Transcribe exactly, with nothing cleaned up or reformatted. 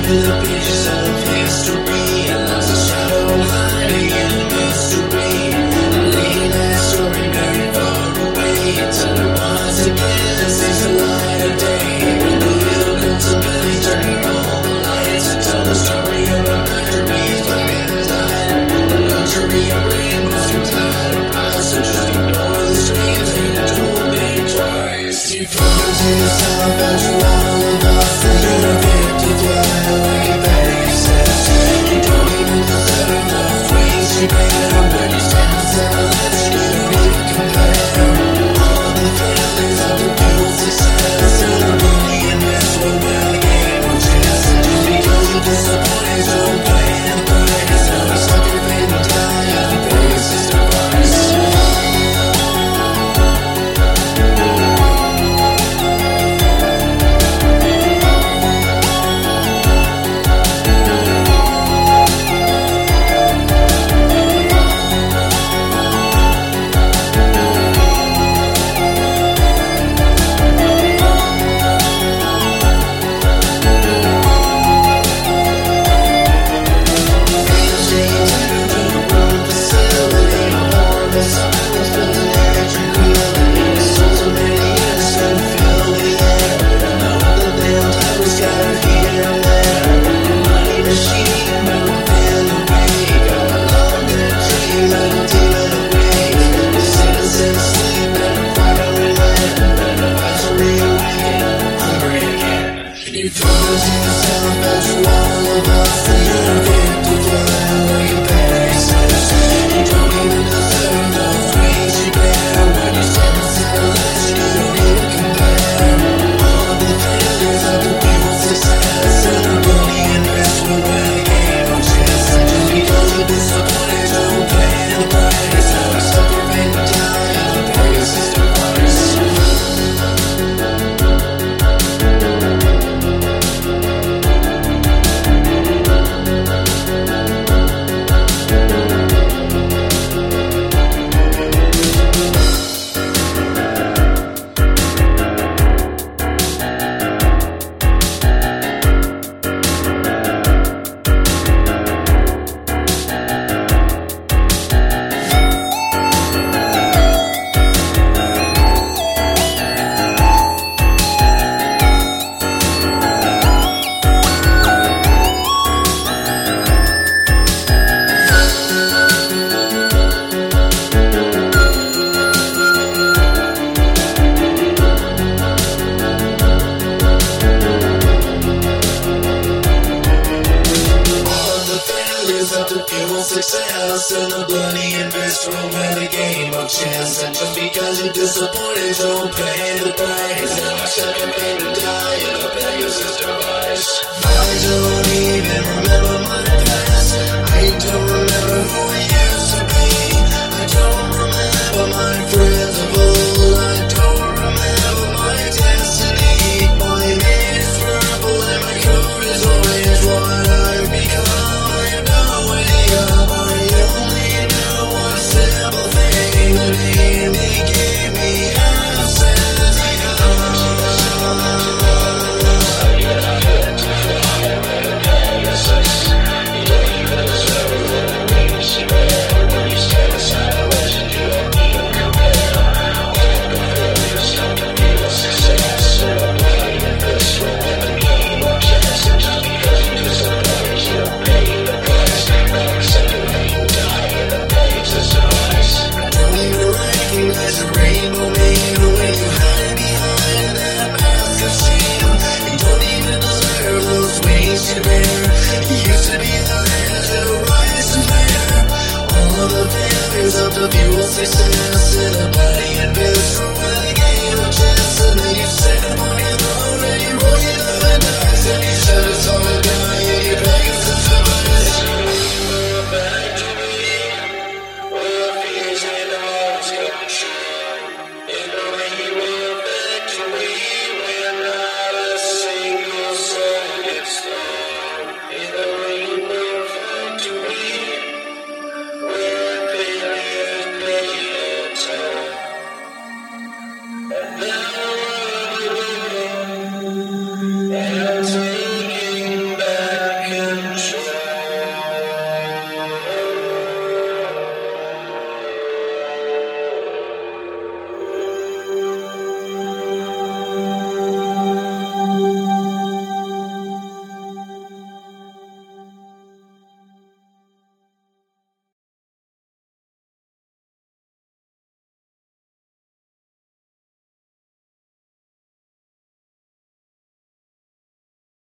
the pages of history, and lost a shadow hiding in mystery. I leave that story very far away until it once again sees the light of day. When the hill comes to belly, turning all the lights to tell the story of a masterpiece black and dying. The luxury of rainbows from tide of price, so just ignore the screams and you don't think twice. You come to yourself as you all of us, and you're fit to fly like a pegasus. You don't even deserve the praise you bear when you stand still, you don't even compare. All the failures of the build success, and the money and mess will win the game of chess. And just because you're disappointed, don't play the price. Now it's like you're fading to die at the Pegasus device. You come to yourself as you all of us, and you're fit to fly like a pegasus. You don't even deserve the praise you bear when you stand still, you don't even compare. All the failures of the build success, and the money and rest will win a game of chess. And just because you're disappointed, don't pay the price. Now it's like you're fading to die at the Pegasus device. Of the fuel success and the bloody invest will win a game of chess. And just because you're disappointed, don't pay the price. Now I said I'm paid to die in a Pegasus device. I don't even remember my past. I don't remember who I used to be. I don't remember my friends of old. I don't remember my destiny. My name is purple and my coat is orange. What I've become, I have no idea. I only know one simple thing. The name they gave me, absentia. Of the fuel success and a body and biz for winning a game of chess. And then you set up on your throne and you roll your diamond dice, and you shut us all down and you Pegasus device. We're back to me, where fears and hearts come true. In the way you were back to me.